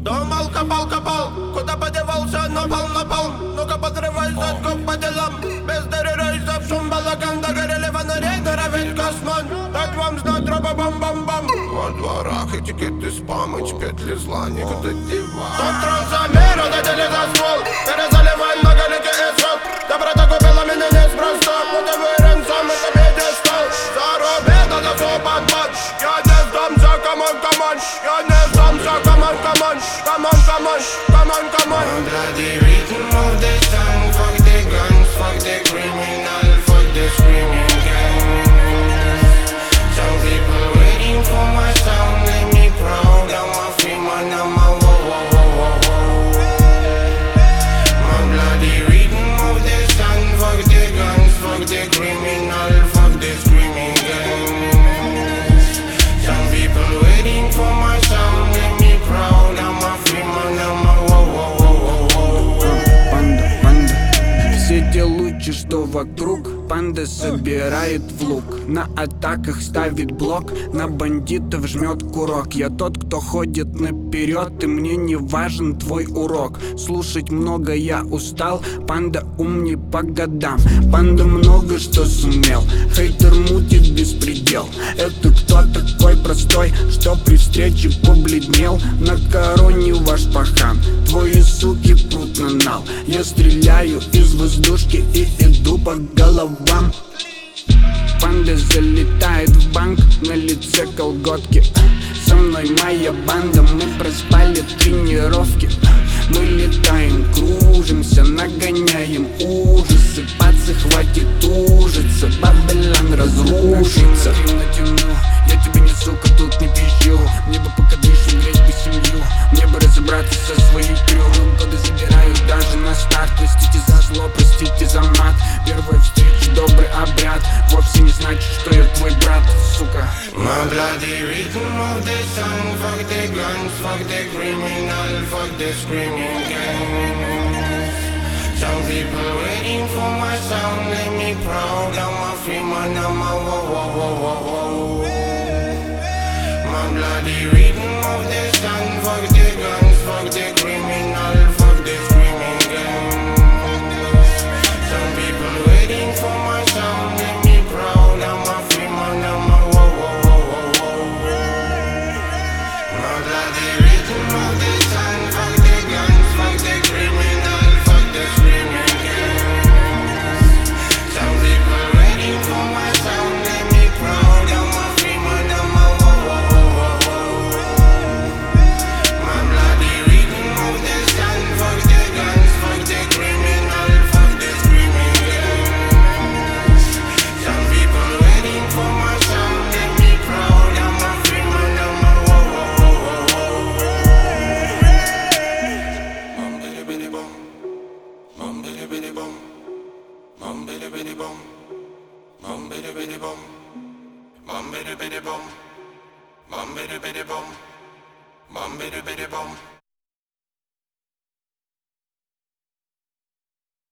Дом алкопал, копал, куда подевался, напал. Ну-ка подрывай задков по делам. Без дыры в шум балаган, догорели фонари, весь космон. Так вам знать, тропа бам-бам-бам. Во дворах этикеты спам, эти петли зла, никуда девать. Тот трансамер, отдали за ствол, перезаливай многоликий исход. Доброта купила меня неспроста, вот и вырен сам, это пьедестал. Зарубит, это все под матч. Я не сдамся, камон, я не сдамся, камон. I'm bloody rhythm of the sun. Fuck the guns, fuck the criminal, fuck the screaming gang. Some people waiting for my sound, let me proud. I'm a free man, I'm a whoa. My bloody rhythm of the sun. Fuck the guns, fuck the criminal, fuck the screaming gang. Some people waiting for my sound, let me proud. I'm a free man, I'm a Все те лучи, что вокруг, панда собирает в лук. На атаках ставит блок, на бандитов жмет курок. Я тот, кто ходит наперед, и мне не важен твой урок. Слушать много я устал, панда умней по годам. Панда много что сумел, хейтер мутит беспредел. Это кто такой простой, что при встрече побледнел? На короне ваш пахан, твои суки прут на нал. Я стреляю из воздушки и иду по головам. Панда залетает в банк, на лице колготки. Со мной моя банда, мы проспали тренировки. Мы летаем, кружимся, нагоняем ужасы. Пацы, хватит ужиться, Бабилон разрушится. Я тебе не сука, тут не пищу. Мне бы пока дышу, греть бы семью. Мне бы разобраться со своей крёвой. Годы забираю даже на старт. Простите за зло, простите за мат. Первая встреча, добрый обряд. Вовсе не значит, что я твой брат, сука. My bloody rhythm of the sun. Fuck the guns, fuck the criminal, fuck the screaming gang. Some people waiting for my sound, let me proud. I'm a free man, I'm a whoa. My bloody rhythm of the sun. Fuck the guns, fuck the criminal, fuck the screaming gang. Some people waiting for my sound, let me proud. I'm a free man, I'm a whoa. My bloody rhythm of the sun. Fuck the guns, fuck the criminal, fuck the screaming gang. Some people waiting for my sound, let me proud. I'm a free man, I'm a whoa. My bloody rhythm of the sun. Fuck the guns, fuck the criminal, fuck the screaming gang. Some people waiting for my sound, let me proud. I'm a free man, I'm a whoa. Bum bidi bidi bum, bum bidi bidi bum, bum bidi bidi bum, bum bidi bidi bum, bum bidi bidi bum, bum bidi bidi bum, bum bidi bidi bum.